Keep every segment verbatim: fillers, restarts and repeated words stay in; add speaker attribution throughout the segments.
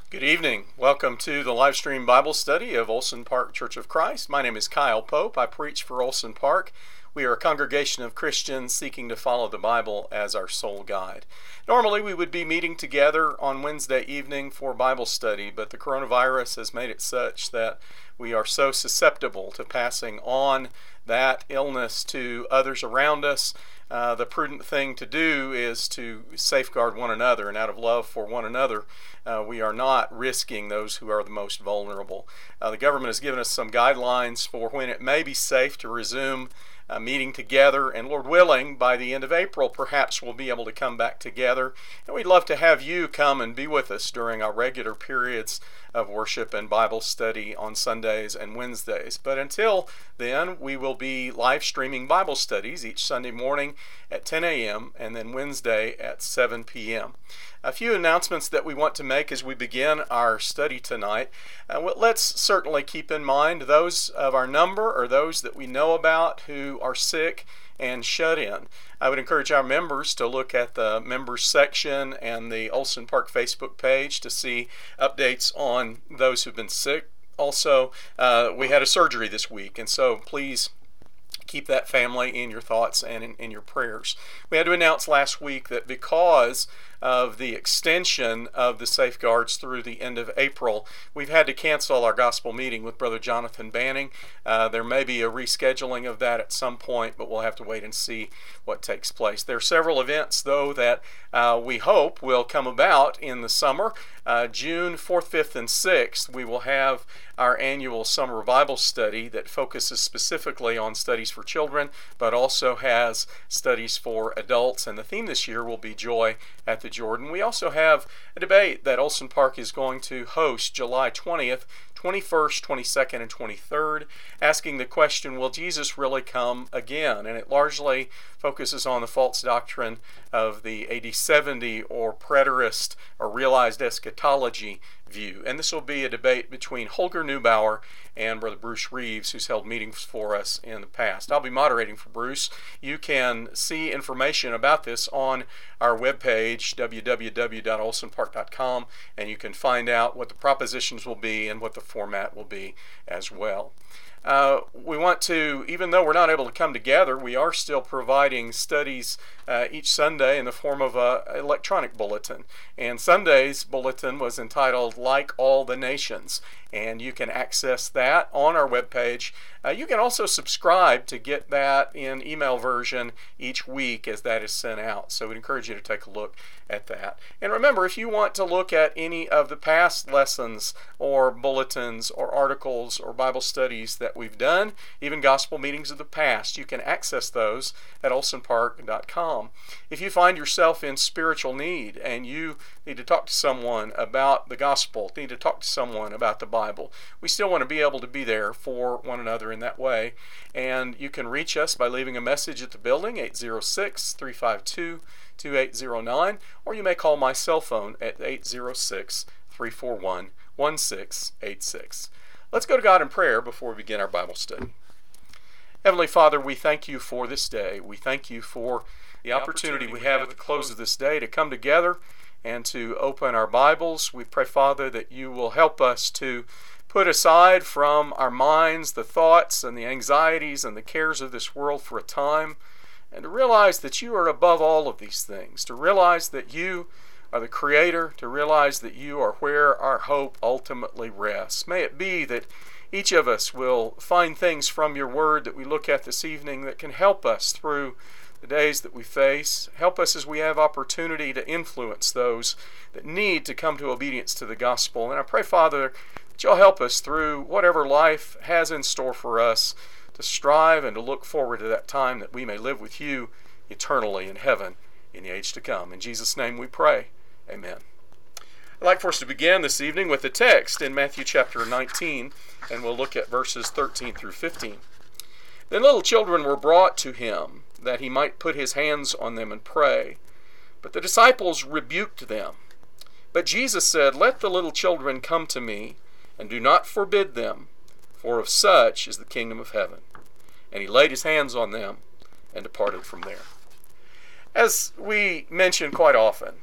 Speaker 1: Good evening. Welcome to the live stream Bible study of Olson Park Church of Christ. My name is Kyle Pope. I preach for Olson Park. We are a congregation of Christians seeking to follow the Bible as our sole guide. Normally we would be meeting together on Wednesday evening for Bible study, but the coronavirus has made it such that we are so susceptible to passing on that illness to others around us. Uh, the prudent thing to do is to safeguard one another, and out of love for one another, uh, we are not risking those who are the most vulnerable. Uh, the government has given us some guidelines for when it may be safe to resume uh, meeting together, and Lord willing, by the end of April, perhaps we'll be able to come back together. And we'd love to have you come and be with us during our regular periods of worship and Bible study on Sundays and Wednesdays. But until then, we will be live streaming Bible studies each Sunday morning at ten a.m. and then Wednesday at seven p.m. A few announcements that we want to make as we begin our study tonight. Uh, well, let's certainly keep in mind those of our number or those that we know about who are sick and shut in. I would encourage our members to look at the members section and the Olson Park Facebook page to see updates on those who've been sick. Also, uh, we had a surgery this week, and so please keep that family in your thoughts and in, in your prayers. We had to announce last week that because of the extension of the safeguards through the end of April, we've had to cancel our gospel meeting with Brother Jonathan Banning. Uh, there may be a rescheduling of that at some point, but we'll have to wait and see what takes place. There are several events, though, that uh, we hope will come about in the summer. Uh, June fourth, fifth, and sixth, we will have our annual summer Bible study that focuses specifically on studies for children, but also has studies for adults. And the theme this year will be Joy at the Jordan. We also have a debate that Olson Park is going to host July twentieth, twenty-first, twenty-second, and twenty-third, asking the question, will Jesus really come again? And it largely focuses on the false doctrine of the A D seventy or preterist or realized eschatology view. And this will be a debate between Holger Neubauer and Brother Bruce Reeves, who's held meetings for us in the past. I'll be moderating for Bruce. You can see information about this on our webpage, w w w dot olson park dot com, and you can find out what the propositions will be and what the format will be as well. Uh, we want to, even though we're not able to come together, we are still providing studies uh, each Sunday in the form of an electronic bulletin. And Sunday's bulletin was entitled Like All the Nations, and you can access that on our webpage. Uh, you can also subscribe to get that in email version each week as that is sent out. So we'd encourage you to take a look at that. And remember, if you want to look at any of the past lessons or bulletins or articles or Bible studies that we've done, even gospel meetings of the past, you can access those at olson park dot com. If you find yourself in spiritual need and you need to talk to someone about the gospel, need to talk to someone about the Bible, we still want to be able to be there for one another in that way. And you can reach us by leaving a message at the building, eight zero six, three five two, two eight zero nine, or you may call my cell phone at eight zero six, three four one, one six eight six. Let's go to God in prayer before we begin our Bible study. Heavenly Father, we thank you for this day. We thank you for the opportunity we have at the close of this day to come together and to open our Bibles. We pray, Father, that you will help us to put aside from our minds the thoughts and the anxieties and the cares of this world for a time, and to realize that you are above all of these things, to realize that you are the Creator, to realize that you are where our hope ultimately rests. May it be that each of us will find things from your word that we look at this evening that can help us through the days that we face. Help us as we have opportunity to influence those that need to come to obedience to the gospel. And I pray, Father, that you'll help us through whatever life has in store for us to strive and to look forward to that time that we may live with you eternally in heaven in the age to come. In Jesus' name we pray. Amen. I'd like for us to begin this evening with a text in Matthew chapter nineteen, and we'll look at verses thirteen through fifteen. Then little children were brought to him, that he might put his hands on them and pray. But the disciples rebuked them. But Jesus said, Let the little children come to me, and do not forbid them, for of such is the kingdom of heaven. And he laid his hands on them and departed from there. As we mention quite often,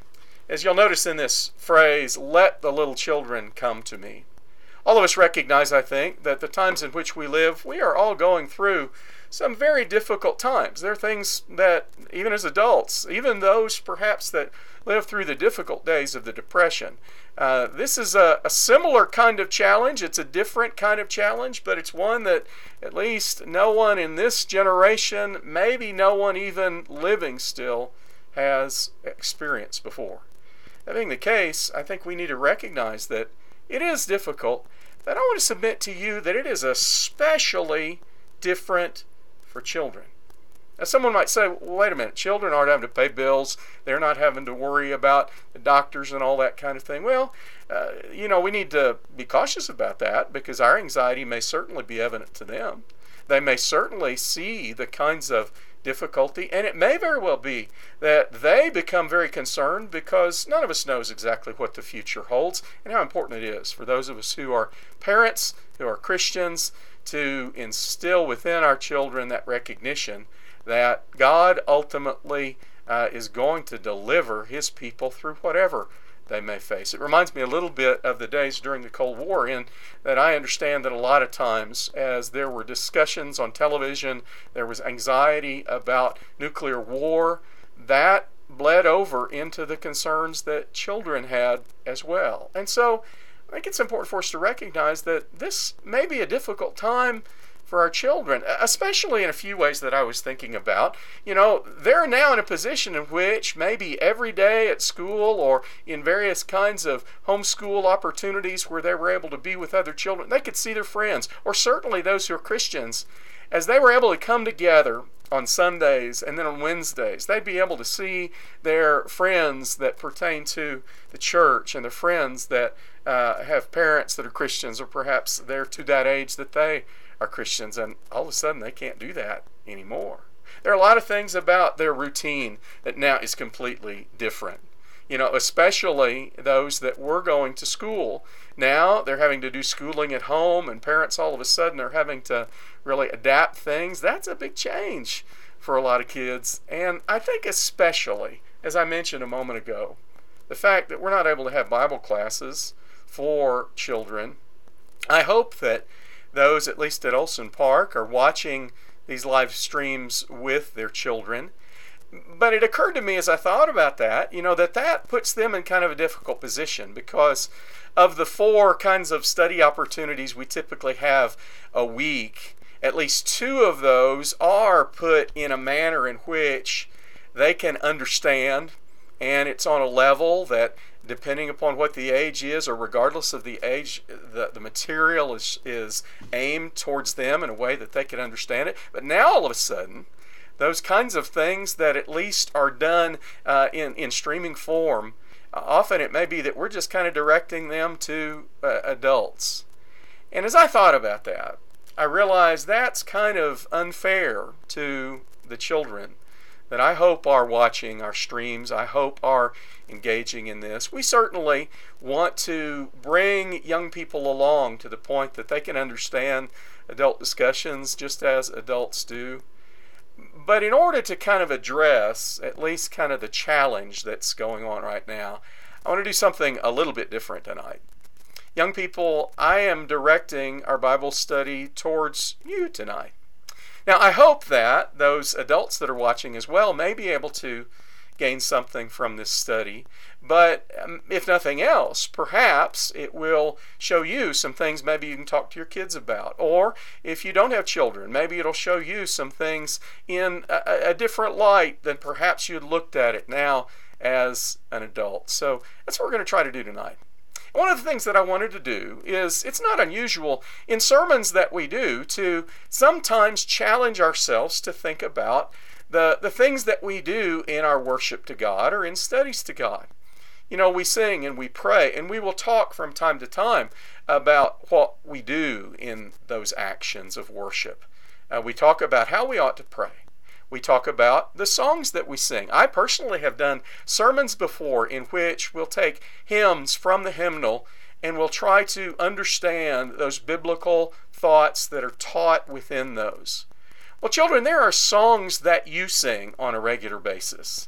Speaker 1: As you'll notice in this phrase, let the little children come to me. All of us recognize, I think, that the times in which we live, we are all going through some very difficult times. There are things that, even as adults, even those perhaps that live through the difficult days of the Depression, uh, this is a, a similar kind of challenge. It's a different kind of challenge, but it's one that at least no one in this generation, maybe no one even living still, has experienced before. That being the case, I think we need to recognize that it is difficult, but I want to submit to you that it is especially different for children. Now, someone might say, well, wait a minute, children aren't having to pay bills. They're not having to worry about the doctors and all that kind of thing. Well, uh, you know, we need to be cautious about that because our anxiety may certainly be evident to them. They may certainly see the kinds of difficulty, and it may very well be that they become very concerned because none of us knows exactly what the future holds and how important it is for those of us who are parents, who are Christians, to instill within our children that recognition that God ultimately uh, is going to deliver His people through whatever they may face. It reminds me a little bit of the days during the Cold War, in that I understand that a lot of times as there were discussions on television, there was anxiety about nuclear war, that bled over into the concerns that children had as well. And so I think it's important for us to recognize that this may be a difficult time for our children, especially in a few ways that I was thinking about. You know, they're now in a position in which maybe every day at school or in various kinds of homeschool opportunities where they were able to be with other children, they could see their friends, or certainly those who are Christians, as they were able to come together on Sundays and then on Wednesdays. They'd be able to see their friends that pertain to the church and their friends that uh, have parents that are Christians, or perhaps they're to that age that they are Christians, and all of a sudden they can't do that anymore. There are a lot of things about their routine that now is completely different. You know, especially those that were going to school. Now they're having to do schooling at home, and parents all of a sudden are having to really adapt things. That's a big change for a lot of kids. And I think especially, as I mentioned a moment ago, the fact that we're not able to have Bible classes for children. I hope that those, at least at Olson Park, are watching these live streams with their children. But it occurred to me as I thought about that, you know, that that puts them in kind of a difficult position, because of the four kinds of study opportunities we typically have a week, at least two of those are put in a manner in which they can understand, and it's on a level that, depending upon what the age is, or regardless of the age, the, the material is, is aimed towards them in a way that they can understand it. But now all of a sudden, those kinds of things that at least are done uh, in, in streaming form, uh, often it may be that we're just kind of directing them to uh, adults. And as I thought about that, I realized that's kind of unfair to the children that I hope are watching our streams. I hope are engaging in this. We certainly want to bring young people along to the point that they can understand adult discussions just as adults do. But in order to kind of address at least kind of the challenge that's going on right now, I want to do something a little bit different tonight. Young people, I am directing our Bible study towards you tonight. Now, I hope that those adults that are watching as well may be able to gain something from this study. But um, if nothing else, perhaps it will show you some things maybe you can talk to your kids about. Or if you don't have children, maybe it'll show you some things in a, a different light than perhaps you'd looked at it now as an adult. So that's what we're going to try to do tonight. One of the things that I wanted to do is, it's not unusual in sermons that we do to sometimes challenge ourselves to think about the, the things that we do in our worship to God or in studies to God. You know, we sing and we pray, and we will talk from time to time about what we do in those actions of worship. Uh, we talk about how we ought to pray. We talk about the songs that we sing. I personally have done sermons before in which we'll take hymns from the hymnal and we'll try to understand those biblical thoughts that are taught within those. Well, children, there are songs that you sing on a regular basis.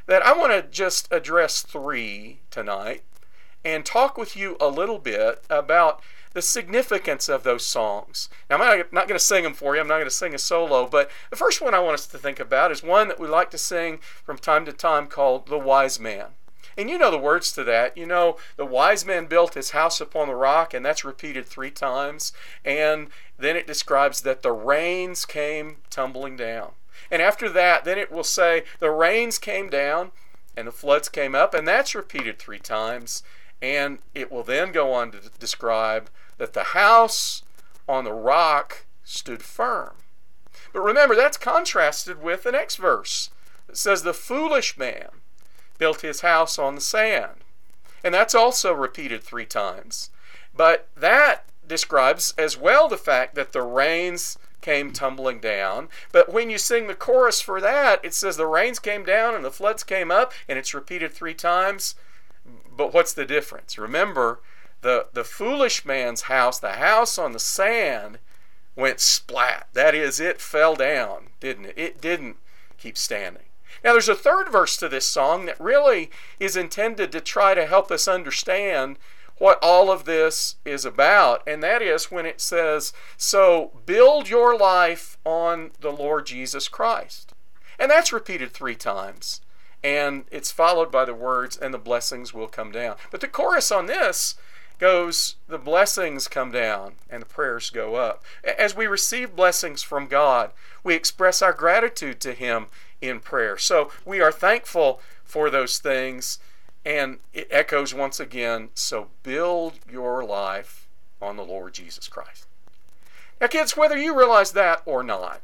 Speaker 1: that I want to just address three tonight and talk with you a little bit about the significance of those songs. Now, I'm not going to sing them for you. I'm not going to sing a solo, but the first one I want us to think about is one that we like to sing from time to time called The Wise Man. And you know the words to that. You know, the wise man built his house upon the rock, and that's repeated three times. And then it describes that the rains came tumbling down. And after that, then it will say the rains came down and the floods came up, and that's repeated three times. And it will then go on to describe that the house on the rock stood firm. But remember, that's contrasted with the next verse. It says the foolish man built his house on the sand. And that's also repeated three times. But that describes as well the fact that the rains came tumbling down. But when you sing the chorus for that, it says the rains came down and the floods came up, and it's repeated three times. But what's the difference? Remember, the, the foolish man's house, the house on the sand, went splat. That is, it fell down, didn't it? It didn't keep standing. Now, there's a third verse to this song that really is intended to try to help us understand what all of this is about, and that is when it says, so build your life on the Lord Jesus Christ. And that's repeated three times. And it's followed by the words, and the blessings will come down. But the chorus on this goes, the blessings come down and the prayers go up. As we receive blessings from God, we express our gratitude to Him in prayer. So we are thankful for those things, and it echoes once again, so build your life on the Lord Jesus Christ. Now, kids, whether you realize that or not,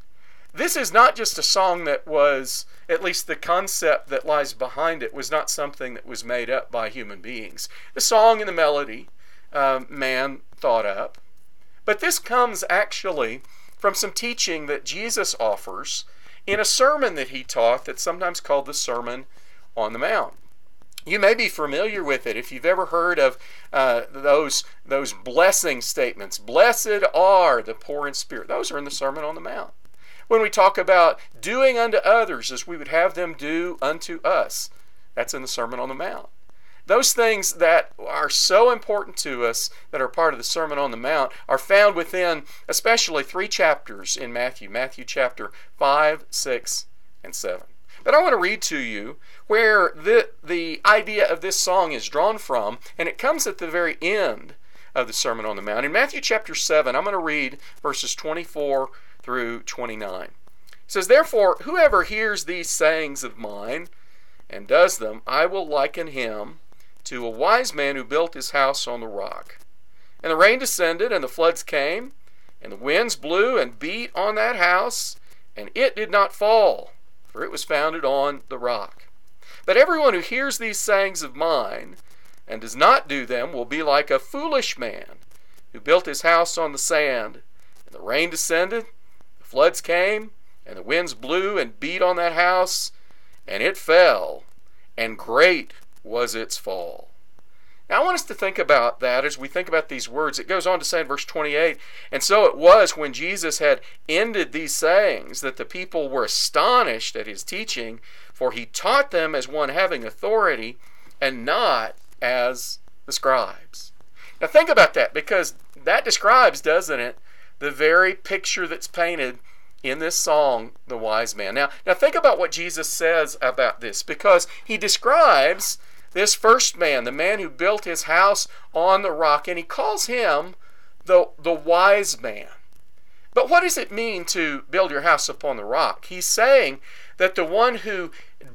Speaker 1: this is not just a song that was, at least the concept that lies behind it, was not something that was made up by human beings. The song and the melody, um, man thought up. But this comes actually from some teaching that Jesus offers in a sermon that he taught that's sometimes called the Sermon on the Mount. You may be familiar with it if you've ever heard of uh, those, those blessing statements. Blessed are the poor in spirit. Those are in the Sermon on the Mount. When we talk about doing unto others as we would have them do unto us, that's in the Sermon on the Mount. Those things that are so important to us that are part of the Sermon on the Mount are found within especially three chapters in Matthew, Matthew chapter five, six, and seven. But I want to read to you where the, the idea of this song is drawn from, and it comes at the very end of the Sermon on the Mount. In Matthew chapter seven, I'm going to read verses twenty-four through twenty-nine. It says, therefore, whoever hears these sayings of mine and does them, I will liken him to a wise man who built his house on the rock. And the rain descended, and the floods came, and the winds blew and beat on that house, and it did not fall, for it was founded on the rock. But everyone who hears these sayings of mine and does not do them will be like a foolish man who built his house on the sand. And the rain descended, the floods came, and the winds blew and beat on that house, and it fell, and great was its fall. Now, I want us to think about that as we think about these words. It goes on to say in verse twenty-eight, and so it was when Jesus had ended these sayings that the people were astonished at his teaching, for he taught them as one having authority and not as the scribes. Now, think about that, because that describes, doesn't it, the very picture that's painted in this song, The Wise Man. Now, now think about what Jesus says about this, because he describes this first man, the man who built his house on the rock, and he calls him the, the wise man. But what does it mean to build your house upon the rock? He's saying that the one who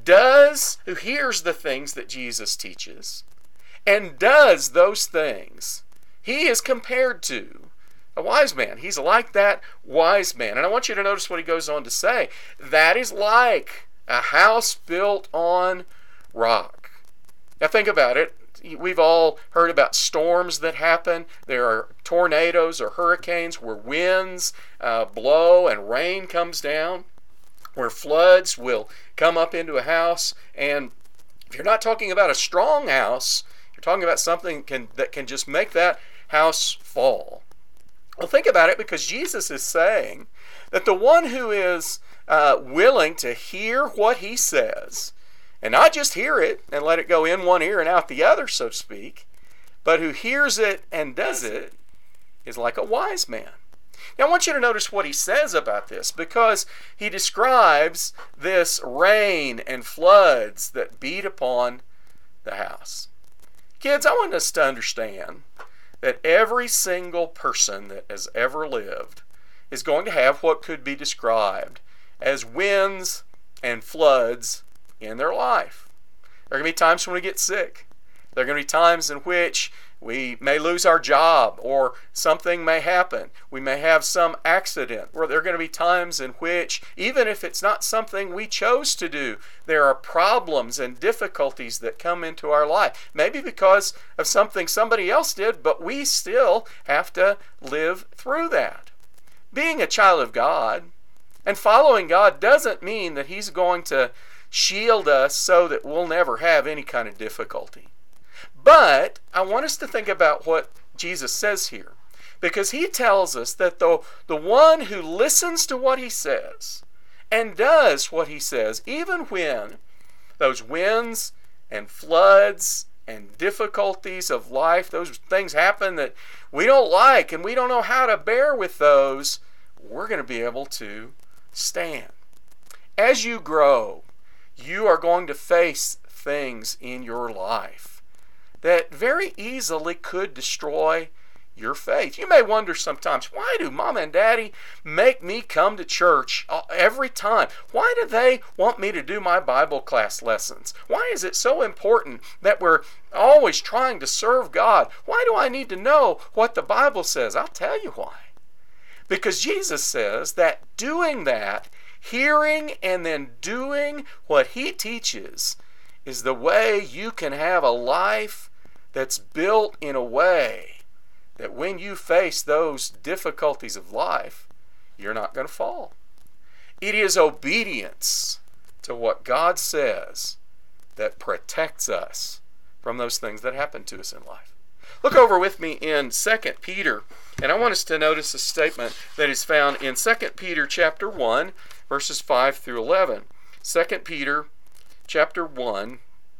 Speaker 1: does, who hears the things that Jesus teaches, and does those things, he is compared to a wise man. He's like that wise man. And I want you to notice what he goes on to say. That is like a house built on rock. Now think about it. We've all heard about storms that happen. There are tornadoes or hurricanes where winds uh, blow and rain comes down, where floods will come up into a house. And if you're not talking about a strong house, you're talking about something can, that can just make that house fall. Well, think about it, because Jesus is saying that the one who is uh, willing to hear what he says And not just hear it and let it go in one ear and out the other, so to speak, but who hears it and does it is like a wise man. Now I want you to notice what he says about this, because he describes this rain and floods that beat upon the house. Kids, I want us to understand that every single person that has ever lived is going to have what could be described as winds and floods in their life. There are going to be times when we get sick. There are going to be times in which we may lose our job, or something may happen. We may have some accident. Or there are going to be times in which, even if it's not something we chose to do, there are problems and difficulties that come into our life. Maybe because of something somebody else did, but we still have to live through that. Being a child of God and following God doesn't mean that He's going to shield us so that we'll never have any kind of difficulty. But I want us to think about what Jesus says here, because He tells us that the, the one who listens to what He says and does what He says, even when those winds and floods and difficulties of life, those things happen that we don't like and we don't know how to bear with those, we're going to be able to stand. As you grow, you are going to face things in your life that very easily could destroy your faith. You may wonder sometimes, why do Mom and Daddy make me come to church every time? Why do they want me to do my Bible class lessons? Why is it so important that we're always trying to serve God? Why do I need to know what the Bible says? I'll tell you why. Because Jesus says that doing that, hearing and then doing what He teaches, is the way you can have a life that's built in a way that when you face those difficulties of life, you're not going to fall. It is obedience to what God says that protects us from those things that happen to us in life. Look over with me in Second Peter, and I want us to notice a statement that is found in Second Peter chapter one, verses five through eleven. Second Peter chapter one,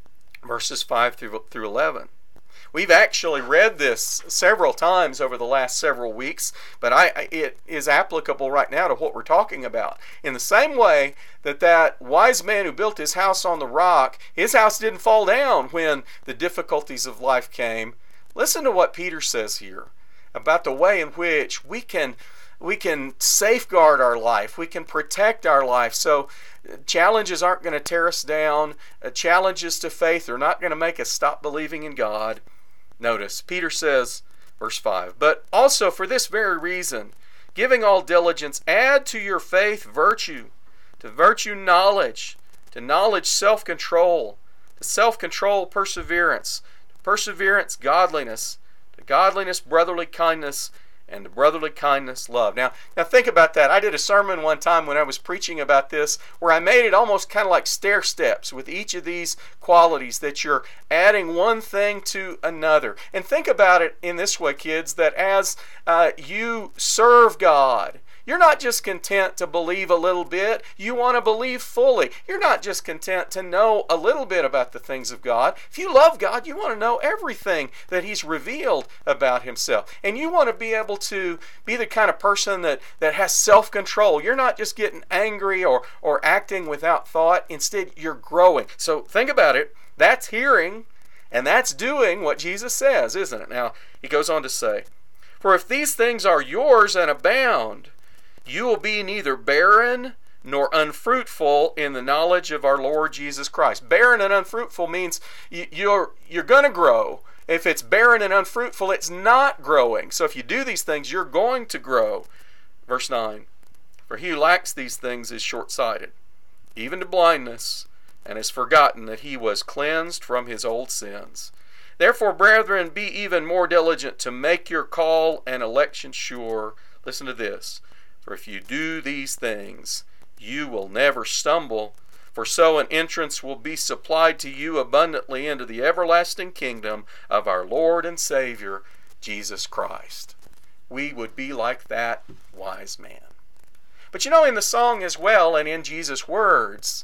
Speaker 1: verses five through eleven. We've actually read this several times over the last several weeks, but I, it is applicable right now to what we're talking about. In the same way that that wise man who built his house on the rock, his house didn't fall down when the difficulties of life came. Listen to what Peter says here about the way in which we can we can safeguard our life, we can protect our life. So challenges aren't going to tear us down. Challenges to faith are not going to make us stop believing in God. Notice, Peter says, verse five, but also for this very reason, giving all diligence, add to your faith virtue, to virtue knowledge, to knowledge self-control, to self-control perseverance, to perseverance godliness, to godliness brotherly kindness, and to brotherly kindness love. Now, now think about that. I did a sermon one time when I was preaching about this where I made it almost kind of like stair steps with each of these qualities, that you're adding one thing to another. And think about it in this way, kids, that as uh, you serve God, you're not just content to believe a little bit. You want to believe fully. You're not just content to know a little bit about the things of God. If you love God, you want to know everything that He's revealed about Himself. And you want to be able to be the kind of person that, that has self-control. You're not just getting angry or, or acting without thought. Instead, you're growing. So think about it. That's hearing and that's doing what Jesus says, isn't it? Now, he goes on to say, for if these things are yours and abound, you will be neither barren nor unfruitful in the knowledge of our Lord Jesus Christ. Barren and unfruitful means you're, you're going to grow. If it's barren and unfruitful, it's not growing. So if you do these things, you're going to grow. Verse nine, for he who lacks these things is short-sighted, even to blindness, and has forgotten that he was cleansed from his old sins. Therefore, brethren, be even more diligent to make your call and election sure. Listen to this. For if you do these things, you will never stumble, for so an entrance will be supplied to you abundantly into the everlasting kingdom of our Lord and Savior, Jesus Christ. We would be like that wise man. But you know, in the song as well, and in Jesus' words,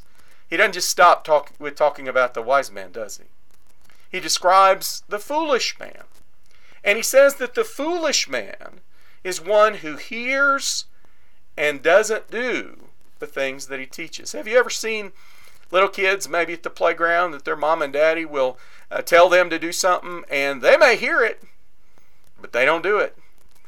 Speaker 1: he doesn't just stop talk, with talking about the wise man, does he? He describes the foolish man. And he says that the foolish man is one who hears and doesn't do the things that he teaches. Have you ever seen little kids maybe at the playground that their mom and daddy will uh, tell them to do something, and they may hear it, but they don't do it.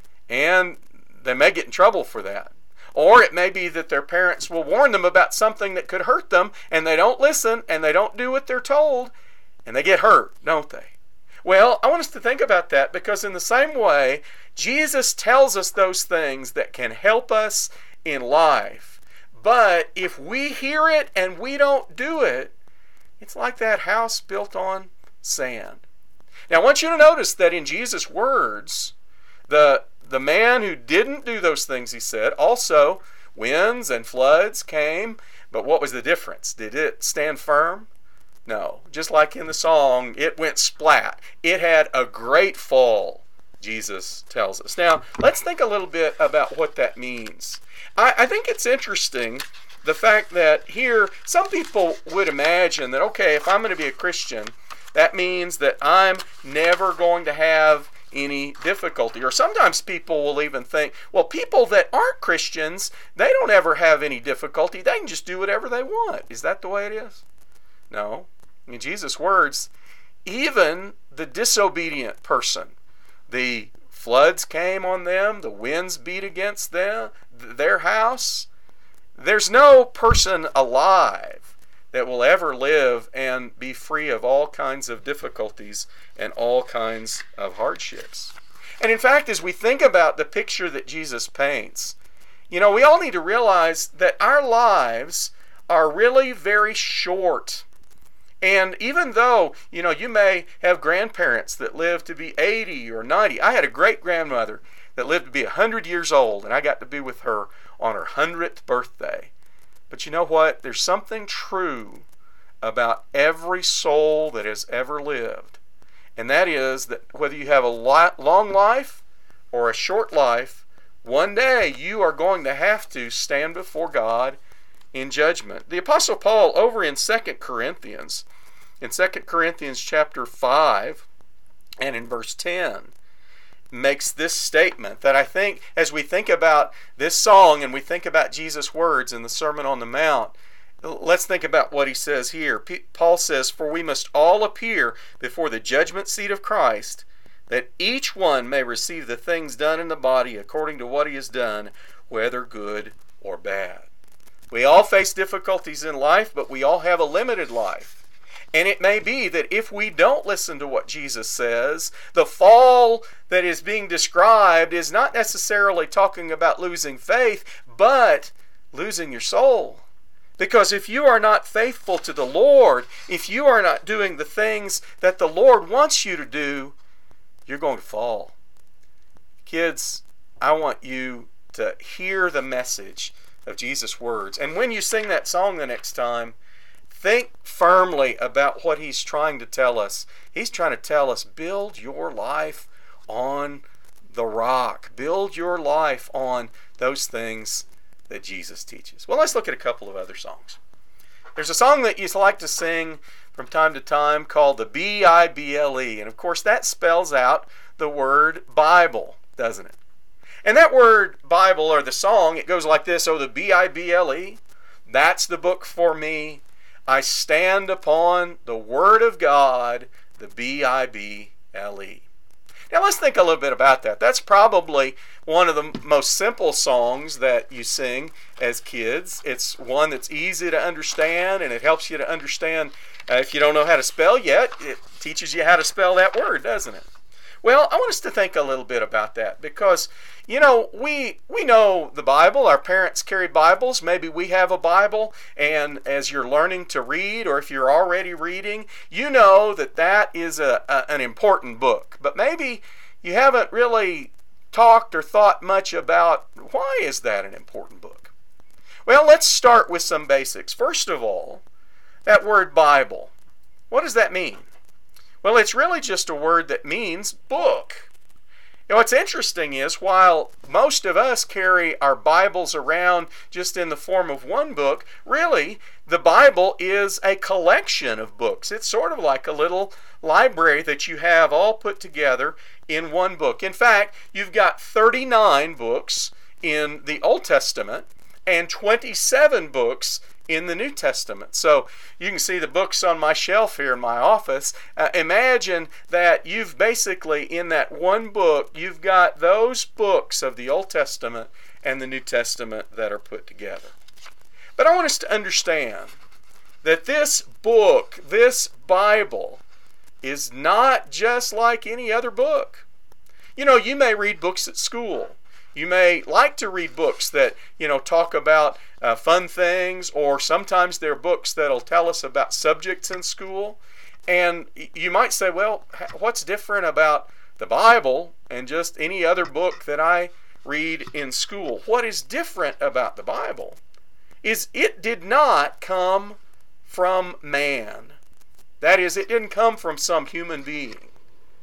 Speaker 1: And they may get in trouble for that. Or it may be that their parents will warn them about something that could hurt them, and they don't listen, and they don't do what they're told, and they get hurt, don't they? Well, I want us to think about that, because in the same way, Jesus tells us those things that can help us in life. But if we hear it and we don't do it, it's like that house built on sand. Now, I want you to notice that in Jesus' words, the, the man who didn't do those things, he said, also winds and floods came, but what was the difference? Did it stand firm? No. Just like in the song, it went splat. It had a great fall, Jesus tells us. Now, let's think a little bit about what that means. I, I think it's interesting, the fact that here, some people would imagine that, okay, if I'm going to be a Christian, that means that I'm never going to have any difficulty. Or sometimes people will even think, well, people that aren't Christians, they don't ever have any difficulty. They can just do whatever they want. Is that the way it is? No. In Jesus' words, even the disobedient person, the floods came on them, the winds beat against them, their house. There's no person alive that will ever live and be free of all kinds of difficulties and all kinds of hardships. And in fact, as we think about the picture that Jesus paints, you know, we all need to realize that our lives are really very short. And even though, you know, you may have grandparents that live to be eighty or ninety. I had a great-grandmother that lived to be one hundred years old, and I got to be with her on her one hundredth birthday. But you know what? There's something true about every soul that has ever lived. And that is that whether you have a long life or a short life, one day you are going to have to stand before God in judgment. The Apostle Paul, over in Second Corinthians, in Second Corinthians chapter five and in verse ten, makes this statement that I think, as we think about this song and we think about Jesus' words in the Sermon on the Mount, let's think about what he says here. Paul says, "For we must all appear before the judgment seat of Christ, that each one may receive the things done in the body according to what he has done, whether good or bad." We all face difficulties in life, but we all have a limited life. And it may be that if we don't listen to what Jesus says, the fall that is being described is not necessarily talking about losing faith, but losing your soul. Because if you are not faithful to the Lord, if you are not doing the things that the Lord wants you to do, you're going to fall. Kids, I want you to hear the message of Jesus' words. And when you sing that song the next time, think firmly about what he's trying to tell us. He's trying to tell us, build your life on the rock. Build your life on those things that Jesus teaches. Well, let's look at a couple of other songs. There's a song that you like to sing from time to time called the B I B L E. And of course, that spells out the word Bible, doesn't it? And that word Bible, or the song, it goes like this: "Oh, the B I B L E, that's the book for me. I stand upon the Word of God, the B I B L E." Now let's think a little bit about that. That's probably one of the most simple songs that you sing as kids. It's one that's easy to understand, and it helps you to understand, uh, if you don't know how to spell yet, it teaches you how to spell that word, doesn't it? Well, I want us to think a little bit about that because, you know, we we know the Bible. Our parents carried Bibles. Maybe we have a Bible, and as you're learning to read, or if you're already reading, you know that that is a, a an important book. But maybe you haven't really talked or thought much about why is that an important book. Well, let's start with some basics. First of all, that word Bible. What does that mean? Well, it's really just a word that means book. know, what's interesting is while most of us carry our Bibles around just in the form of one book, really, the Bible is a collection of books. It's sort of like a little library that you have all put together in one book. In fact, you've got thirty-nine books in the Old Testament and twenty-seven books in the New Testament. So you can see the books on my shelf here in my office. Uh, imagine that you've basically, in that one book, you've got those books of the Old Testament and the New Testament that are put together. But I want us to understand that this book, this Bible, is not just like any other book. You know, you may read books at school. You may like to read books that, you know, talk about uh, fun things, or sometimes they're books that'll tell us about subjects in school. And you might say, well, what's different about the Bible and just any other book that I read in school? What is different about the Bible is it did not come from man. That is, it didn't come from some human being,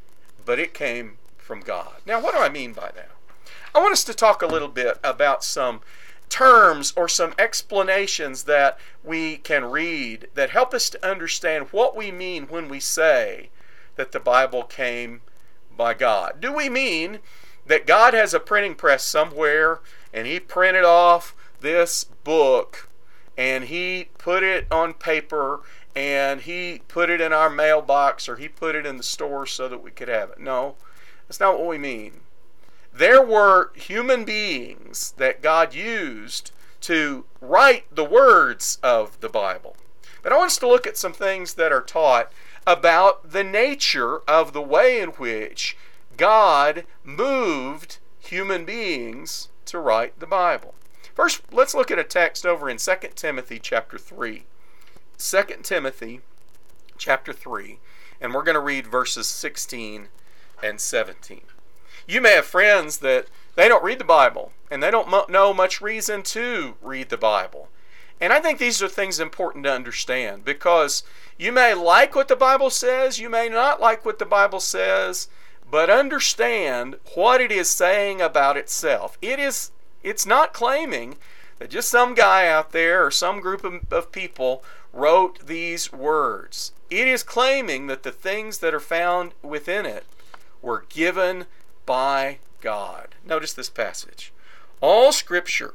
Speaker 1: but it came from God. Now, what do I mean by that? I want us to talk a little bit about some terms or some explanations that we can read that help us to understand what we mean when we say that the Bible came by God. Do we mean that God has a printing press somewhere and He printed off this book and He put it on paper and He put it in our mailbox, or He put it in the store so that we could have it? No, that's not what we mean. There were human beings that God used to write the words of the Bible. But I want us to look at some things that are taught about the nature of the way in which God moved human beings to write the Bible. First, let's look at a text over in Second Timothy chapter three. Second Timothy chapter three, and we're going to read verses sixteen and seventeen. You may have friends that they don't read the Bible, and they don't know much reason to read the Bible. And I think these are things important to understand, because you may like what the Bible says, you may not like what the Bible says, but understand what it is saying about itself. It is, it's not claiming that just some guy out there or some group of, of people wrote these words. It is claiming that the things that are found within it were given by God. Notice this passage. All Scripture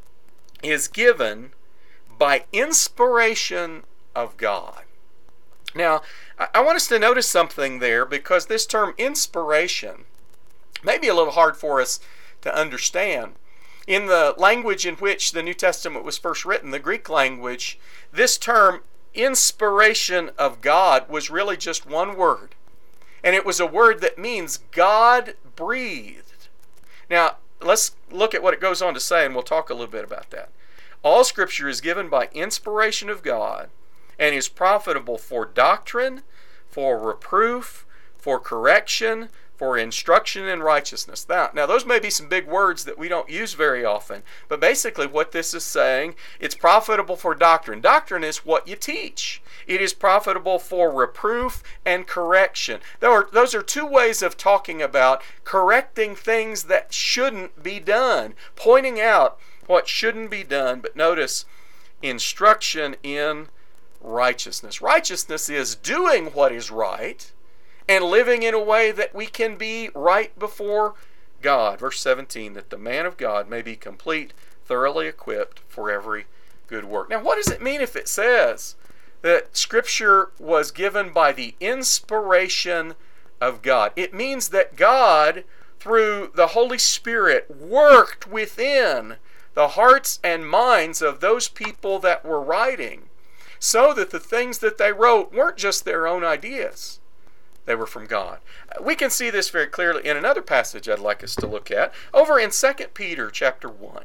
Speaker 1: is given by inspiration of God. Now, I want us to notice something there, because this term inspiration may be a little hard for us to understand. In the language in which the New Testament was first written, the Greek language, this term inspiration of God was really just one word. And it was a word that means God breathed. Now, let's look at what it goes on to say, and we'll talk a little bit about that. All Scripture is given by inspiration of God and is profitable for doctrine, for reproof, for correction, for instruction in righteousness. Now, now, those may be some big words that we don't use very often, but basically what this is saying, it's profitable for doctrine. Doctrine is what you teach. It is profitable for reproof and correction. Those are two ways of talking about correcting things that shouldn't be done, pointing out what shouldn't be done. But notice, instruction in righteousness. Righteousness is doing what is right and living in a way that we can be right before God. Verse seventeen, that the man of God may be complete, thoroughly equipped for every good work. Now, what does it mean if it says that Scripture was given by the inspiration of God? It means that God, through the Holy Spirit, worked within the hearts and minds of those people that were writing, so that the things that they wrote weren't just their own ideas. They were from God. We can see this very clearly in another passage I'd like us to look at, over in Second Peter chapter one.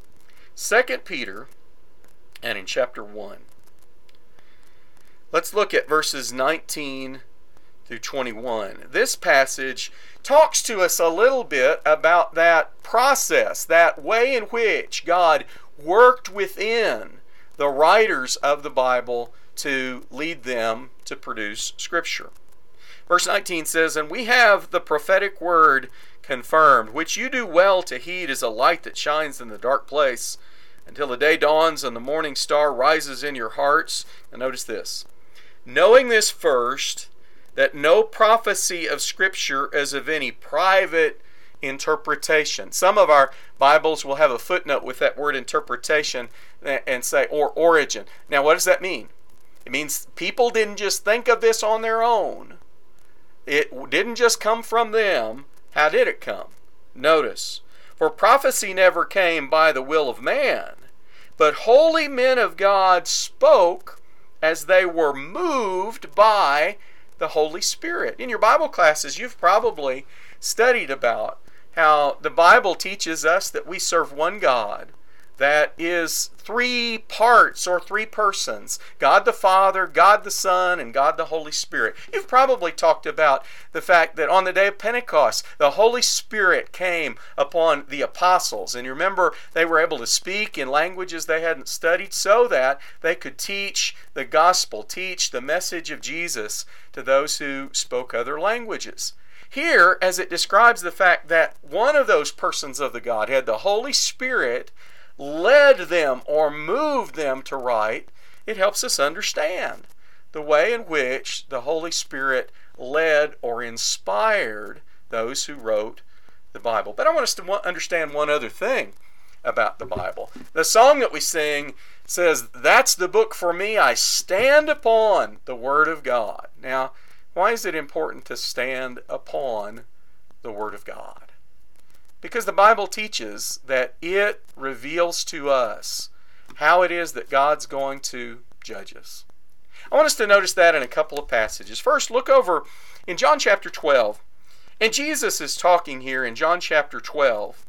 Speaker 1: Second Peter, and in chapter one. Let's look at verses nineteen through twenty-one. This passage talks to us a little bit about that process, that way in which God worked within the writers of the Bible to lead them to produce Scripture. Verse nineteen says, "And we have the prophetic word confirmed, which you do well to heed as a light that shines in the dark place, until the day dawns and the morning star rises in your hearts." And notice this. "Knowing this first, that no prophecy of Scripture is of any private interpretation." Some of our Bibles will have a footnote with that word interpretation and say, or origin. Now, what does that mean? It means people didn't just think of this on their own. It didn't just come from them. How did it come? Notice, "For prophecy never came by the will of man, but holy men of God spoke as they were moved by the Holy Spirit." In your Bible classes, you've probably studied about how the Bible teaches us that we serve one God that is three parts or three persons: God the Father, God the Son, and God the Holy Spirit. You've probably talked about the fact that on the day of Pentecost, the Holy Spirit came upon the apostles. And you remember, they were able to speak in languages they hadn't studied so that they could teach the gospel, teach the message of Jesus to those who spoke other languages. Here, as it describes the fact that one of those persons of the Godhead, the Holy Spirit, led them or moved them to write, it helps us understand the way in which the Holy Spirit led or inspired those who wrote the Bible. But I want us to understand one other thing about the Bible. The song that we sing says, "That's the book for me. I stand upon the Word of God." Now, why is it important to stand upon the Word of God? Because the Bible teaches that it reveals to us how it is that God's going to judge us. I want us to notice that in a couple of passages. First, look over in John chapter twelve. And Jesus is talking here in John chapter twelve.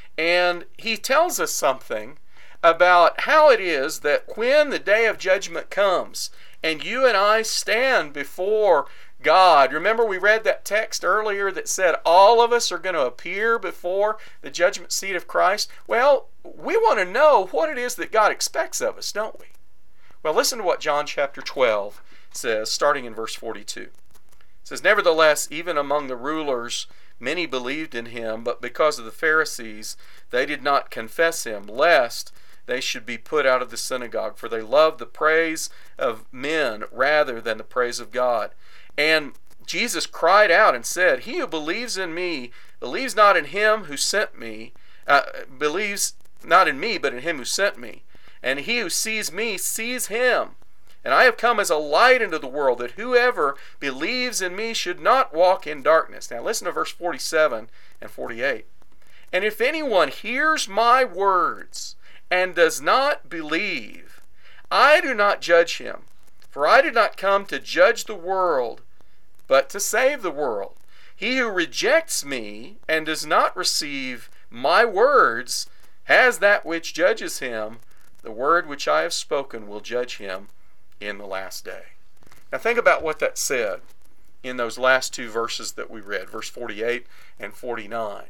Speaker 1: And he tells us something about how it is that when the day of judgment comes and you and I stand before God. Remember, we read that text earlier that said all of us are going to appear before the judgment seat of Christ. Well, we want to know what it is that God expects of us, don't we? Well, listen to what John chapter twelve says, starting in verse forty-two. It says, "Nevertheless, even among the rulers, many believed in him, but because of the Pharisees, they did not confess him, lest they should be put out of the synagogue, for they loved the praise of men rather than the praise of God. And Jesus cried out and said, He who believes in me, believes not in him who sent me, uh, believes not in me, but in him who sent me. And he who sees me sees him. And I have come as a light into the world, that whoever believes in me should not walk in darkness." Now listen to verse forty-seven and forty-eight. "And if anyone hears my words and does not believe, I do not judge him. For I did not come to judge the world, but to save the world. He who rejects me and does not receive my words has that which judges him. The word which I have spoken will judge him in the last day." Now think about what that said in those last two verses that we read, verse forty-eight and forty-nine.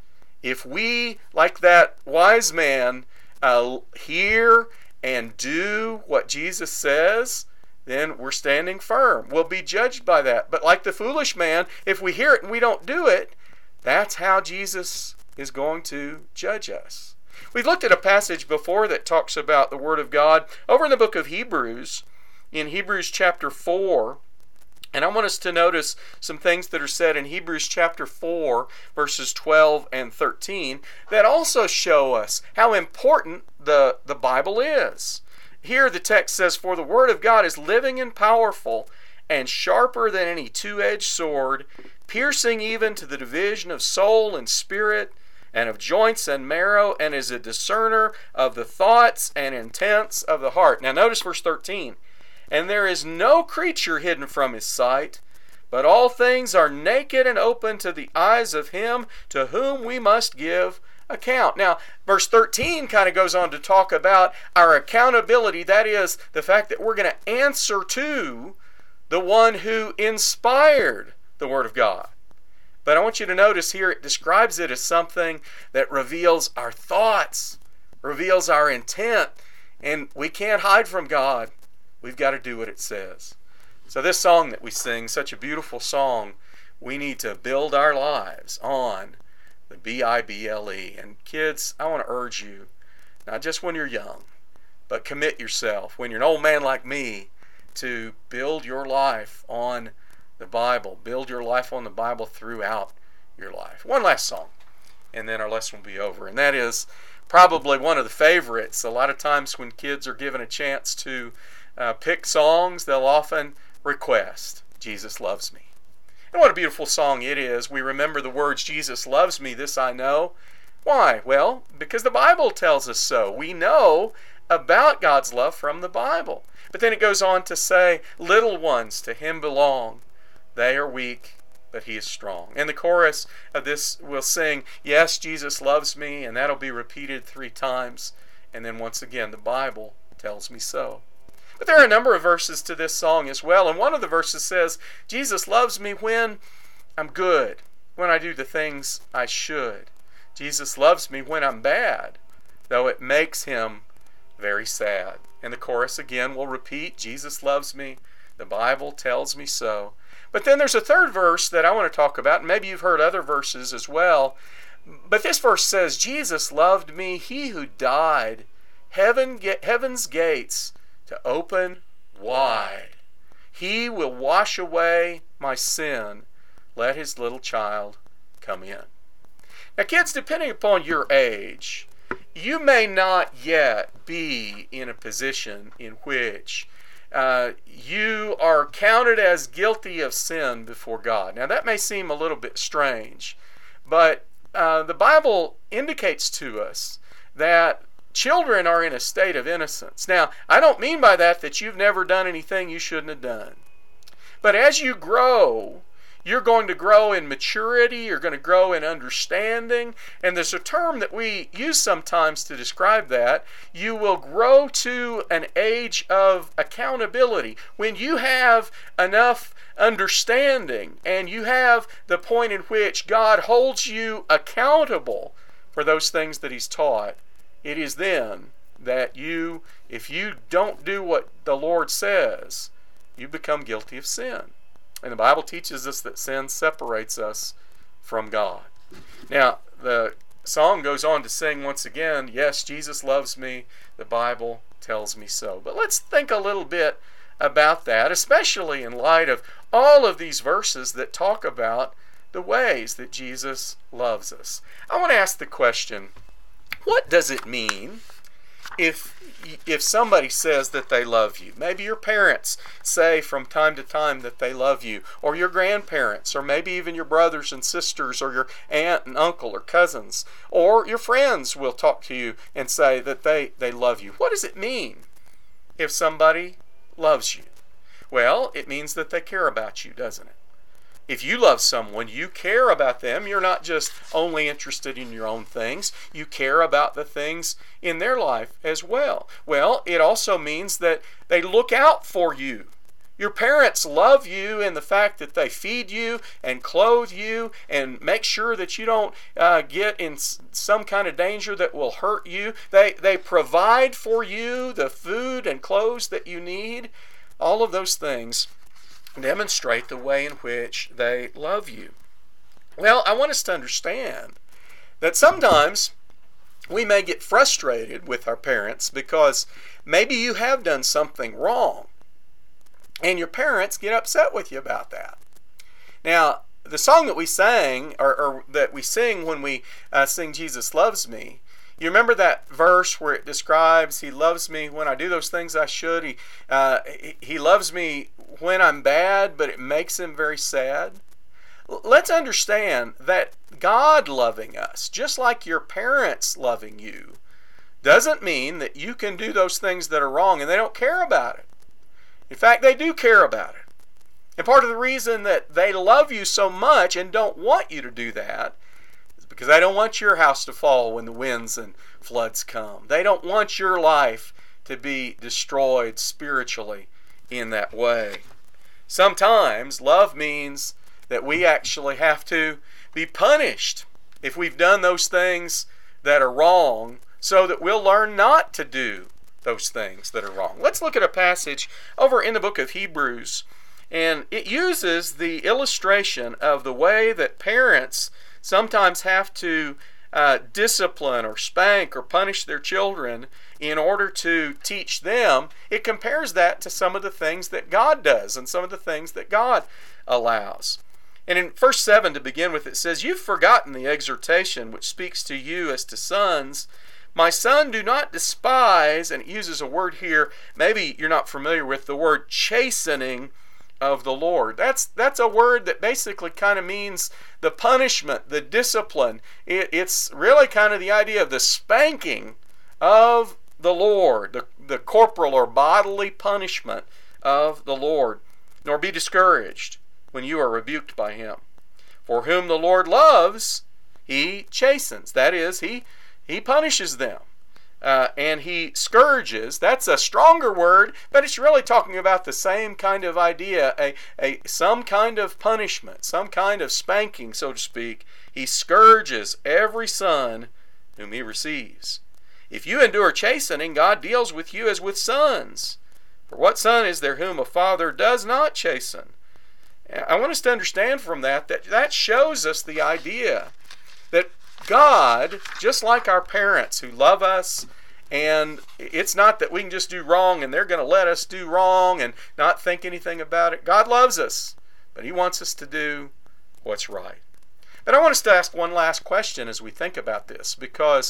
Speaker 1: If we, like that wise man, uh, hear and do what Jesus says, then we're standing firm. We'll be judged by that. But like the foolish man, if we hear it and we don't do it, that's how Jesus is going to judge us. We've looked at a passage before that talks about the Word of God over in the book of Hebrews, in Hebrews chapter four. And I want us to notice some things that are said in Hebrews chapter four, verses twelve and thirteen, that also show us how important the, the Bible is. Here the text says, "For the Word of God is living and powerful, and sharper than any two-edged sword, piercing even to the division of soul and spirit, and of joints and marrow, and is a discerner of the thoughts and intents of the heart." Now notice verse thirteen. "And there is no creature hidden from his sight, but all things are naked and open to the eyes of him to whom we must give account." Now, verse thirteen kind of goes on to talk about our accountability. That is, the fact that we're going to answer to the one who inspired the Word of God. But I want you to notice here it describes it as something that reveals our thoughts, reveals our intent, and we can't hide from God. We've got to do what it says. So this song that we sing, such a beautiful song, we need to build our lives on the B I B L E. And kids, I want to urge you, not just when you're young, but commit yourself, when you're an old man like me, to build your life on the Bible. Build your life on the Bible throughout your life. One last song, and then our lesson will be over. And that is probably one of the favorites. A lot of times when kids are given a chance to uh, pick songs, they'll often request, Jesus Loves Me. And what a beautiful song it is. We remember the words, Jesus loves me, this I know. Why? Well, because the Bible tells us so. We know about God's love from the Bible. But then it goes on to say, little ones to him belong. They are weak, but he is strong. And the chorus of this will sing, yes, Jesus loves me, and that'll be repeated three times. And then once again, the Bible tells me so. But there are a number of verses to this song as well. And one of the verses says, Jesus loves me when I'm good, when I do the things I should. Jesus loves me when I'm bad, though it makes him very sad. And the chorus again will repeat, Jesus loves me, the Bible tells me so. But then there's a third verse that I want to talk about, and maybe you've heard other verses as well. But this verse says, Jesus loved me, he who died, heaven, heaven's gates to open wide. He will wash away my sin. Let his little child come in. Now, kids, depending upon your age, you may not yet be in a position in which uh, you are counted as guilty of sin before God. Now, that may seem a little bit strange, but uh, the Bible indicates to us that children are in a state of innocence. Now, I don't mean by that that you've never done anything you shouldn't have done. But as you grow, you're going to grow in maturity, you're going to grow in understanding, and there's a term that we use sometimes to describe that. You will grow to an age of accountability. When you have enough understanding and you have the point in which God holds you accountable for those things that he's taught, it is then that you, if you don't do what the Lord says, you become guilty of sin. And the Bible teaches us that sin separates us from God. Now, the song goes on to sing once again, yes, Jesus loves me, the Bible tells me so. But let's think a little bit about that, especially in light of all of these verses that talk about the ways that Jesus loves us. I want to ask the question, what does it mean if if somebody says that they love you? Maybe your parents say from time to time that they love you, or your grandparents, or maybe even your brothers and sisters, or your aunt and uncle or cousins, or your friends will talk to you and say that they, they love you. What does it mean if somebody loves you? Well, it means that they care about you, doesn't it? If you love someone, you care about them. You're not just only interested in your own things. You care about the things in their life as well. Well, it also means that they look out for you. Your parents love you in the fact that they feed you and clothe you and make sure that you don't uh, get in some kind of danger that will hurt you. They, they provide for you the food and clothes that you need. All of those things demonstrate the way in which they love you. Well, I want us to understand that sometimes we may get frustrated with our parents because maybe you have done something wrong and your parents get upset with you about that. Now, the song that we sang, or, or that we sing when we uh, sing Jesus Loves Me, you remember that verse where it describes he loves me when I do those things I should. He, uh, he, he loves me when I'm bad, but it makes him very sad. Let's understand that God loving us, just like your parents loving you, doesn't mean that you can do those things that are wrong and they don't care about it. In fact, they do care about it. And part of the reason that they love you so much and don't want you to do that because they don't want your house to fall when the winds and floods come. They don't want your life to be destroyed spiritually in that way. Sometimes love means that we actually have to be punished if we've done those things that are wrong, so that we'll learn not to do those things that are wrong. Let's look at a passage over in the book of Hebrews. And it uses the illustration of the way that parents sometimes have to uh, discipline or spank or punish their children in order to teach them. It compares that to some of the things that God does and some of the things that God allows. And in verse seven, to begin with, it says, "You've forgotten the exhortation which speaks to you as to sons. My son, do not despise," and it uses a word here, maybe you're not familiar with, the word chastening of the Lord. That's that's a word that basically kind of means the punishment, the discipline. It, it's really kind of the idea of the spanking of the Lord, the, the corporal or bodily punishment of the Lord. "Nor be discouraged when you are rebuked by him. For whom the Lord loves, he chastens." That is, he, he punishes them. Uh, and he scourges. That's a stronger word, but it's really talking about the same kind of idea, a, a some kind of punishment, some kind of spanking, so to speak. He scourges every son whom he receives. If you endure chastening, God deals with you as with sons. For what son is there whom a father does not chasten? I want us to understand from that that that shows us the idea that God, just like our parents who love us, and it's not that we can just do wrong and they're going to let us do wrong and not think anything about it. God loves us, but he wants us to do what's right. But I want us to ask one last question as we think about this, because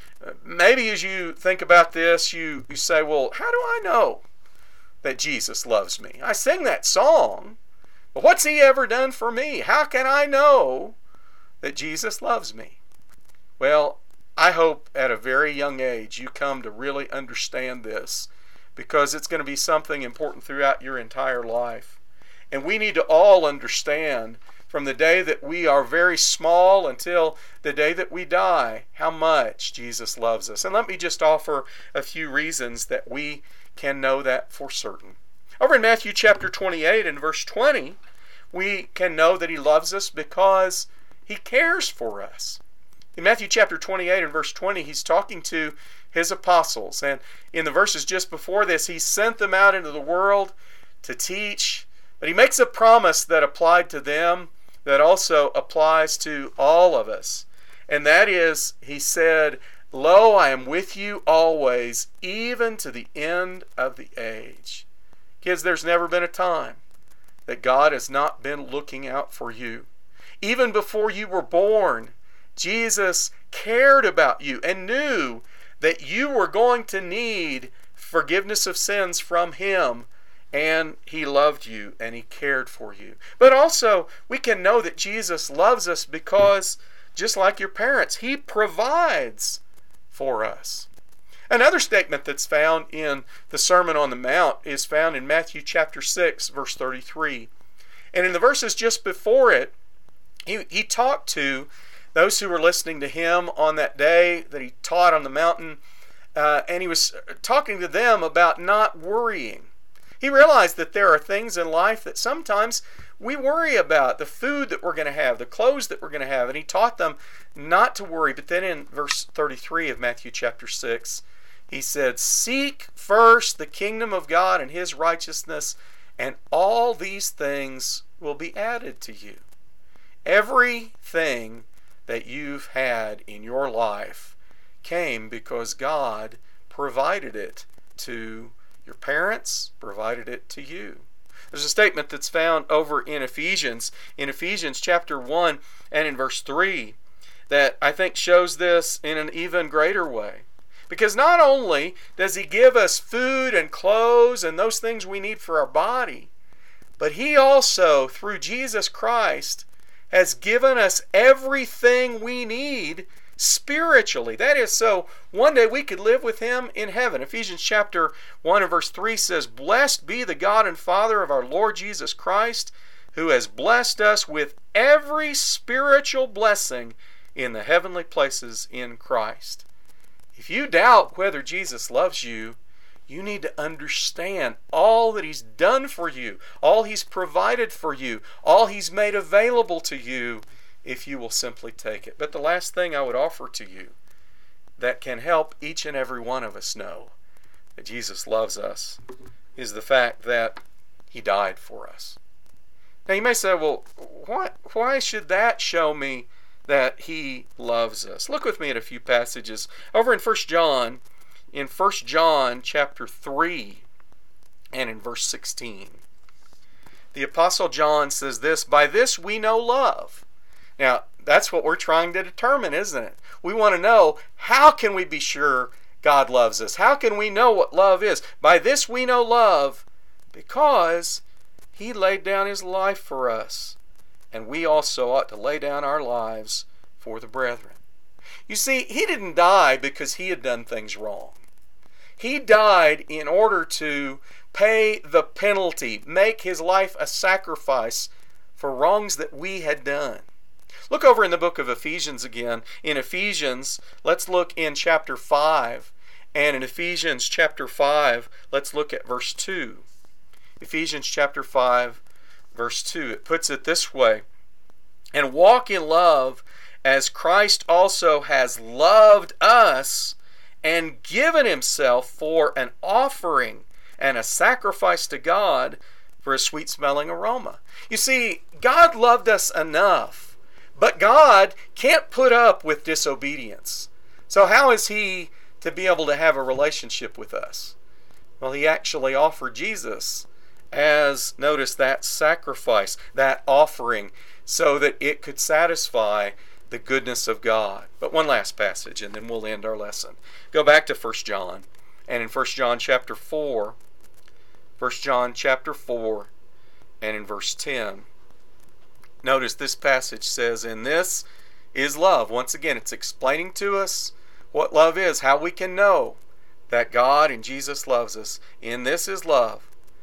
Speaker 1: maybe as you think about this, you, you say, well, how do I know that Jesus loves me? I sing that song, but what's he ever done for me? How can I know that Jesus loves me? Well, I hope at a very young age you come to really understand this, because it's going to be something important throughout your entire life. And we need to all understand from the day that we are very small until the day that we die how much Jesus loves us. And let me just offer a few reasons that we can know that for certain. Over in Matthew chapter twenty-eight and verse twenty, we can know that he loves us because he cares for us. In Matthew chapter twenty-eight and verse twenty, he's talking to his apostles. And in the verses just before this, he sent them out into the world to teach. But he makes a promise that applied to them that also applies to all of us. And that is, he said, "Lo, I am with you always, even to the end of the age." Kids, there's never been a time that God has not been looking out for you. Even before you were born, Jesus cared about you and knew that you were going to need forgiveness of sins from him, and he loved you and he cared for you. But also, we can know that Jesus loves us because, just like your parents, he provides for us. Another statement that's found in the Sermon on the Mount is found in Matthew chapter six, verse thirty-three. And in the verses just before it, he, he talked to those who were listening to him on that day that he taught on the mountain, uh, and he was talking to them about not worrying. He realized that there are things in life that sometimes we worry about, the food that we're going to have, the clothes that we're going to have, and he taught them not to worry. But then in verse thirty-three of Matthew chapter six, he said, "Seek first the kingdom of God and his righteousness, and all these things will be added to you." Everything that you've had in your life came because God provided it to your parents, provided it to you. There's a statement that's found over in Ephesians, in Ephesians chapter one and in verse three, that I think shows this in an even greater way. Because not only does he give us food and clothes and those things we need for our body, but he also, through Jesus Christ, has given us everything we need spiritually. That is, so one day we could live with him in heaven. Ephesians chapter one and verse three says, "Blessed be the God and Father of our Lord Jesus Christ, who has blessed us with every spiritual blessing in the heavenly places in Christ." If you doubt whether Jesus loves you, you need to understand all that he's done for you, all he's provided for you, all he's made available to you, if you will simply take it. But the last thing I would offer to you that can help each and every one of us know that Jesus loves us is the fact that he died for us. Now you may say, well, why, why should that show me that he loves us? Look with me at a few passages. Over in First John, in First John chapter three and in verse sixteen. The Apostle John says this, "By this we know love." Now, that's what we're trying to determine, isn't it? We want to know, how can we be sure God loves us? How can we know what love is? By this we know love, because he laid down his life for us, and we also ought to lay down our lives for the brethren. You see, he didn't die because he had done things wrong. He died in order to pay the penalty, make his life a sacrifice for wrongs that we had done. Look over in the book of Ephesians again. In Ephesians, let's look in chapter five. And in Ephesians chapter five, let's look at verse two. Ephesians chapter five, verse two. It puts it this way, "And walk in love as Christ also has loved us and given himself for an offering and a sacrifice to God for a sweet-smelling aroma." You see, God loved us enough, but God can't put up with disobedience. So how is he to be able to have a relationship with us? Well, he actually offered Jesus as, notice, that sacrifice, that offering, so that it could satisfy the goodness of God. But one last passage, and then we'll end our lesson. Go back to First John, and in First John chapter four, First John chapter four, and in verse ten, notice this passage says, "In this is love." Once again, it's explaining to us what love is, how we can know that God and Jesus loves us. "In this is love,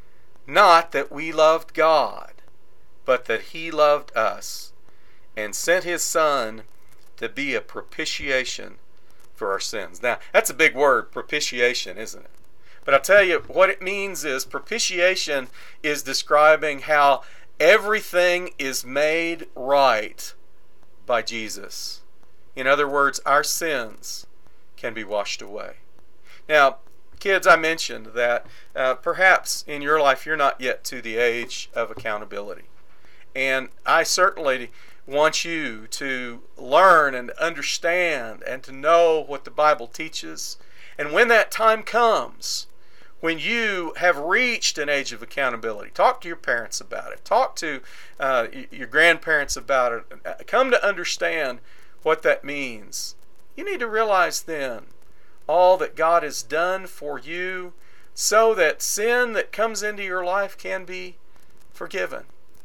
Speaker 1: not that we loved God, but that he loved us and sent his Son to be a propitiation for our sins." Now, that's a big word, propitiation, isn't it? But I'll tell you, what it means is, propitiation is describing how everything is made right by Jesus. In other words, our sins can be washed away. Now, kids, I mentioned that uh, perhaps in your life you're not yet to the age of accountability. And I certainly want you to learn and understand and to know what the Bible teaches. And when that time comes, when you have reached an age of accountability, talk to your parents about it. Talk to uh, your grandparents about it. Come to understand what that means. You need to realize then all that God has done for you so that sin that comes into your life can be forgiven.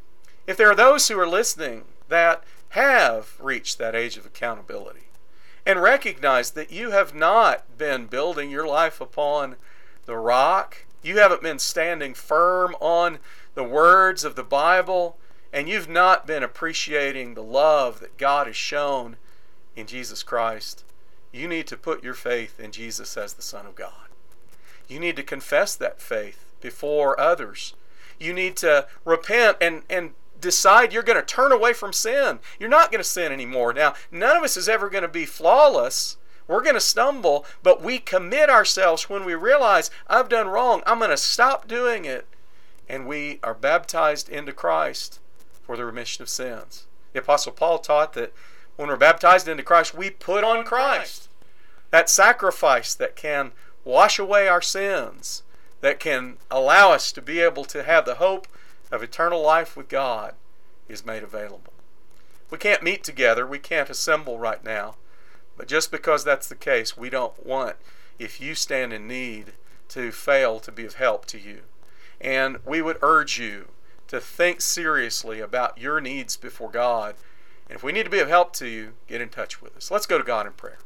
Speaker 1: If there are those who are listening that have reached that age of accountability and recognize that you have not been building your life upon the rock, you haven't been standing firm on the words of the Bible, and you've not been appreciating the love that God has shown in Jesus Christ, you need to put your faith in Jesus as the Son of God. You need to confess that faith before others. You need to repent and, and decide you're going to turn away from sin. You're not going to sin anymore. Now, none of us is ever going to be flawless. We're going to stumble, but we commit ourselves when we realize, I've done wrong. I'm going to stop doing it. And we are baptized into Christ for the remission of sins. The Apostle Paul taught that when we're baptized into Christ, we put on Christ. That sacrifice that can wash away our sins, that can allow us to be able to have the hope of eternal life with God, is made available. We can't meet together. We can't assemble right now. But just because that's the case, we don't want, if you stand in need, to fail to be of help to you. And we would urge you to think seriously about your needs before God. And if we need to be of help to you, get in touch with us. Let's go to God in prayer.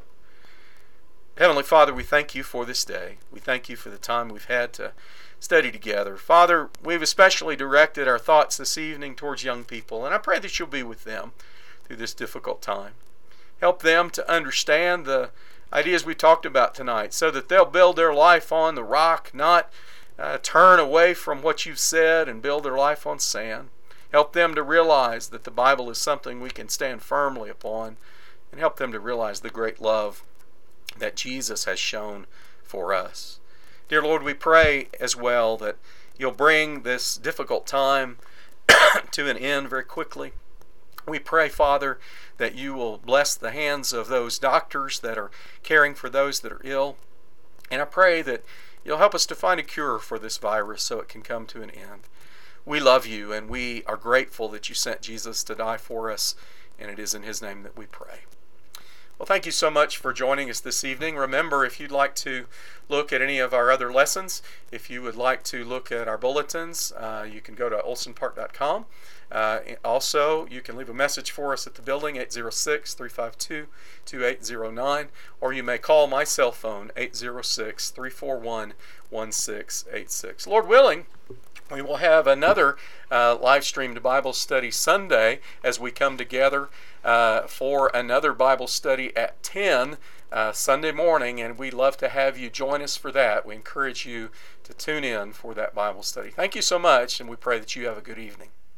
Speaker 1: Heavenly Father, we thank you for this day. We thank you for the time we've had to study together. Father, we've especially directed our thoughts this evening towards young people, and I pray that you'll be with them through this difficult time. Help them to understand the ideas we talked about tonight so that they'll build their life on the rock, not uh, turn away from what you've said and build their life on sand. Help them to realize that the Bible is something we can stand firmly upon, and help them to realize the great love that Jesus has shown for us. Dear Lord, we pray as well that you'll bring this difficult time to an end very quickly. We pray, Father, that you will bless the hands of those doctors that are caring for those that are ill. And I pray that you'll help us to find a cure for this virus so it can come to an end. We love you, and we are grateful that you sent Jesus to die for us, and it is in his name that we pray. Well, thank you so much for joining us this evening. Remember, if you'd like to look at any of our other lessons, if you would like to look at our bulletins, uh, you can go to olson park dot com. Uh, also, you can leave a message for us at the building, eight zero six, three five two, two eight zero nine, or you may call my cell phone, eight zero six, three four one, one six eight six. Lord willing, we will have another uh, live-streamed Bible study Sunday as we come together uh, for another Bible study at ten uh, Sunday morning, and we'd love to have you join us for that. We encourage you to tune in for that Bible study. Thank you so much, and we pray that you have a good evening.